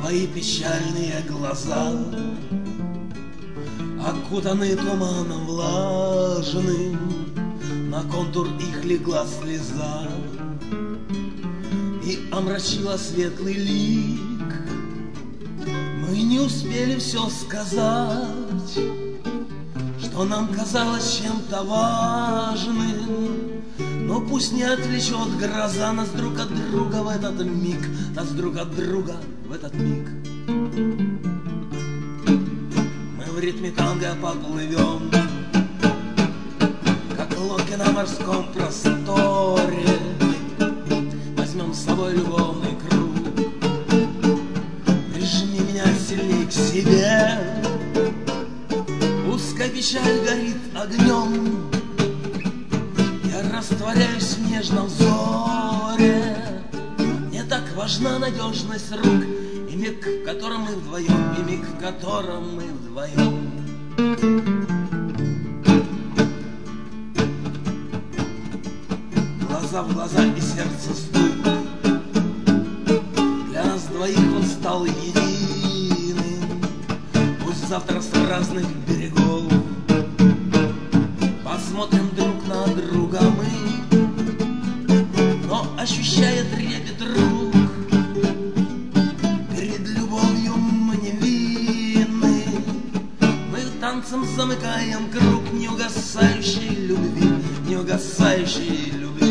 твои печальные глаза, окутаны туманом влажным, на контур их легла слеза и омрачила светлый лик. Мы не успели все сказать, что нам казалось чем-то важным, но пусть не отвлечет гроза нас друг от друга в этот миг, нас друг от друга в этот миг. Мы в ритме танго поплывем, как лодки на морском просторе. Возьмем с собой любовный круг, прижми меня сильней к себе. Пускай печаль горит огнем, я растворяюсь в нежном взоре. Мне так важна надежность рук, и миг, в котором мы вдвоем, и миг, в котором мы вдвоем. Глаза в глаза и сердце стук, для нас двоих он стал единым. Пусть завтра с разных берегов посмотрим друг на друга мы, но ощущая трепет рук, перед любовью мы невинны. Мы танцем замыкаем круг неугасающей любви, неугасающей любви.